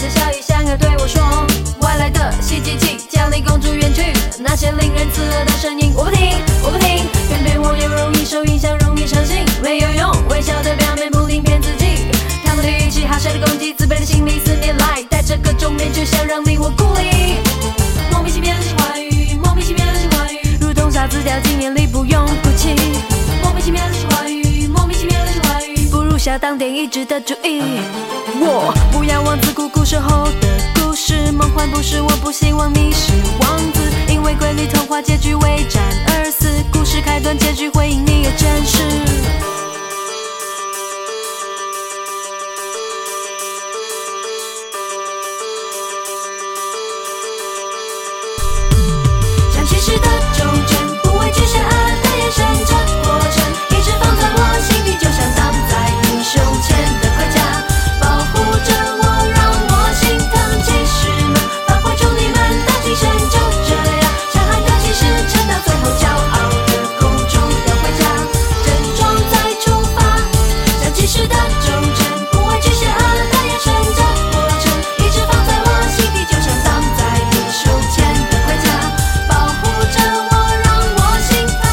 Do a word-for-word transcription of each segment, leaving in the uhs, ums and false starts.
着笑意想要对我说，外来的袭击器将离公主远去，那些令人刺耳的声音我不听，我不听，偏偏我又容易受影响，容易相信没有用，微笑的表面不停骗自己，他们的语气好笑的攻击，自卑的心理四年来戴着各种面具，想让你我孤立，莫名其妙的是话语，莫名其妙的是话语，如同沙子掉进眼里不用哭泣，莫名其妙的是话语，莫名其妙的是话语，不如下当点一致的主意。我不要王子苦苦守候的故事，梦幻不是，我不希望你是王子，因为瑰丽童话结局为战而死，故事开端结局回应你也真实。像骑士的忠贞，不畏惧险恶的眼神，这过程一直放在我心底，就像挡在你胸前的盔甲，保护着我，让我心疼。骑士们，发挥出你们的精神，就这样，强悍的骑士撑到最后，骄傲的公主要回家，整装再出发。像骑士的忠贞，不畏惧险恶的眼神，这过程一直放在我心底，就像挡在你胸前的盔甲，保护着我，让我心疼。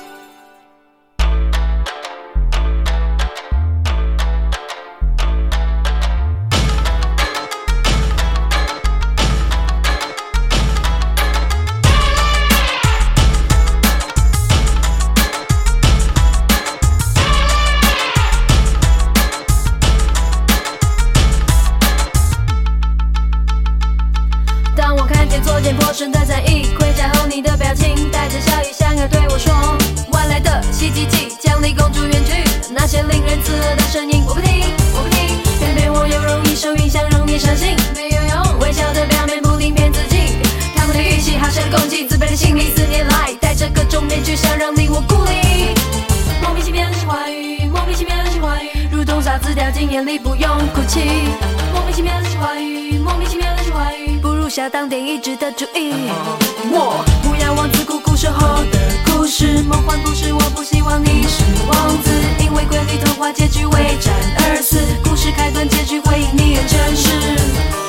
当我看见作茧破身的在意，盔甲后你的表情带着笑意想要对我说，外来的袭击器将离公主远去，那些令人刺耳的声音我不听，我不听，偏偏我又容易受影响，容易相信没有用，微笑的表面不停骗自己，他们的语气好像攻击，自卑的心理四年来戴着各种面具，想让你我孤立，莫名其妙的是话语，莫名其妙的是话语，如同沙子掉进眼里不用哭泣，莫名其妙的是话语，莫名其妙的是话语，不如下当点一致的主意。我不要王子苦苦守候的故事，梦幻不是，我不希望你是王子，因为瑰丽童话结局为战而死，故事开端结局回应你也真实。